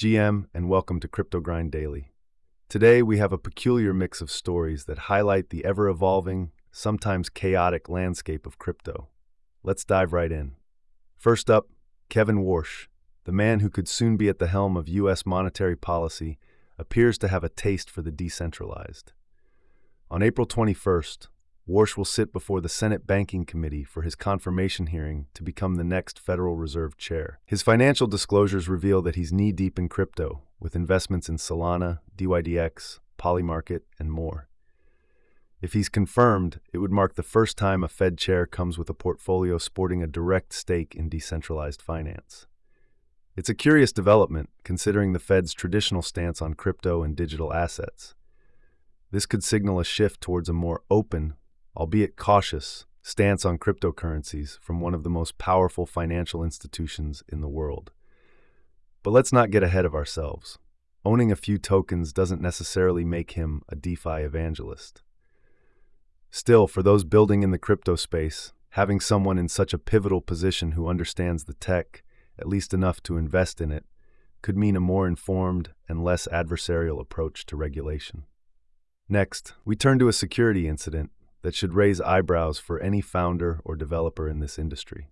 GM, and welcome to Crypto Grind Daily. Today, we have a peculiar mix of stories that highlight the ever-evolving, sometimes chaotic landscape of crypto. Let's dive right in. First up, Kevin Warsh, the man who could soon be at the helm of U.S. monetary policy, appears to have a taste for the decentralized. On April 21st, Warsh will sit before the Senate Banking Committee for his confirmation hearing to become the next Federal Reserve Chair. His financial disclosures reveal that he's knee-deep in crypto, with investments in Solana, DYDX, Polymarket, and more. If he's confirmed, it would mark the first time a Fed chair comes with a portfolio sporting a direct stake in decentralized finance. It's a curious development, considering the Fed's traditional stance on crypto and digital assets. This could signal a shift towards a more open, albeit cautious, stance on cryptocurrencies from one of the most powerful financial institutions in the world. But let's not get ahead of ourselves. Owning a few tokens doesn't necessarily make him a DeFi evangelist. Still, for those building in the crypto space, having someone in such a pivotal position who understands the tech, at least enough to invest in it, could mean a more informed and less adversarial approach to regulation. Next, we turn to a security incident that should raise eyebrows for any founder or developer in this industry.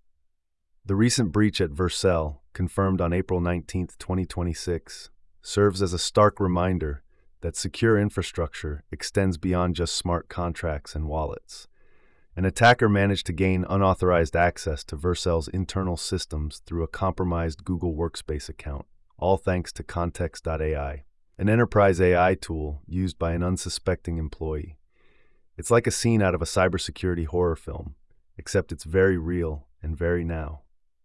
The recent breach at Vercel, confirmed on April 19, 2026, serves as a stark reminder that secure infrastructure extends beyond just smart contracts and wallets. An attacker managed to gain unauthorized access to Vercel's internal systems through a compromised Google Workspace account, all thanks to Context.ai, an enterprise AI tool used by an unsuspecting employee. It's like a scene out of a cybersecurity horror film, except it's very real and very now.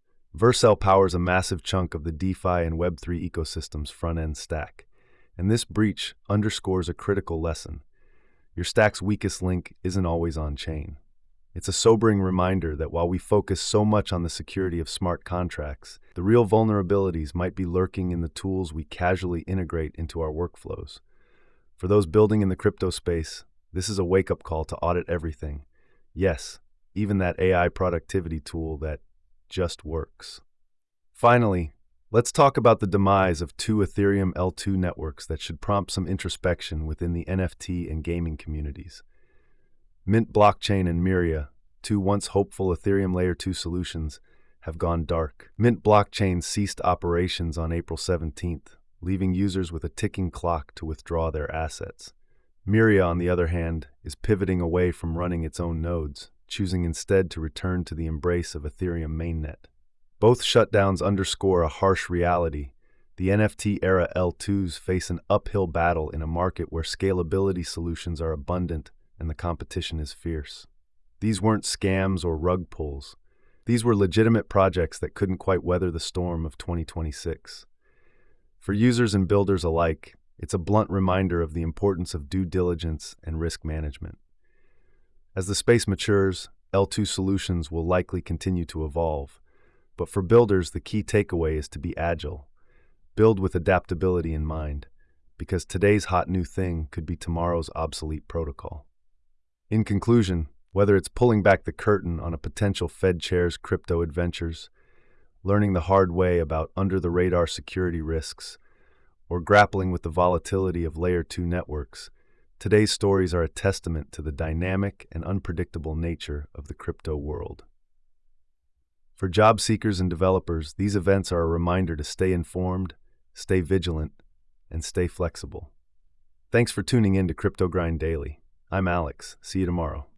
Vercel powers a massive chunk of the DeFi and Web3 ecosystem's front-end stack, and this breach underscores a critical lesson. Your stack's weakest link isn't always on-chain. It's a sobering reminder that while we focus so much on the security of smart contracts, the real vulnerabilities might be lurking in the tools we casually integrate into our workflows. For those building in the crypto space, this is a wake-up call to audit everything. Yes, even that AI productivity tool that just works. Finally, let's talk about the demise of two Ethereum L2 networks that should prompt some introspection within the NFT and gaming communities. Mint Blockchain and Myria, two once hopeful Ethereum Layer 2 solutions, have gone dark. Mint Blockchain ceased operations on April 17th, leaving users with a ticking clock to withdraw their assets. Myria, on the other hand, is pivoting away from running its own nodes, choosing instead to return to the embrace of Ethereum mainnet. Both shutdowns underscore a harsh reality. The NFT-era L2s face an uphill battle in a market where scalability solutions are abundant and the competition is fierce. These weren't scams or rug pulls. These were legitimate projects that couldn't quite weather the storm of 2026. For users and builders alike, it's a blunt reminder of the importance of due diligence and risk management. As the space matures, L2 solutions will likely continue to evolve, but for builders, the key takeaway is to be agile. Build with adaptability in mind, because today's hot new thing could be tomorrow's obsolete protocol. In conclusion, whether it's pulling back the curtain on a potential Fed chair's crypto adventures, learning the hard way about under-the-radar security risks, or grappling with the volatility of Layer 2 networks, today's stories are a testament to the dynamic and unpredictable nature of the crypto world. For job seekers and developers, these events are a reminder to stay informed, stay vigilant, and stay flexible. Thanks for tuning in to Crypto Grind Daily. I'm Alex. See you tomorrow.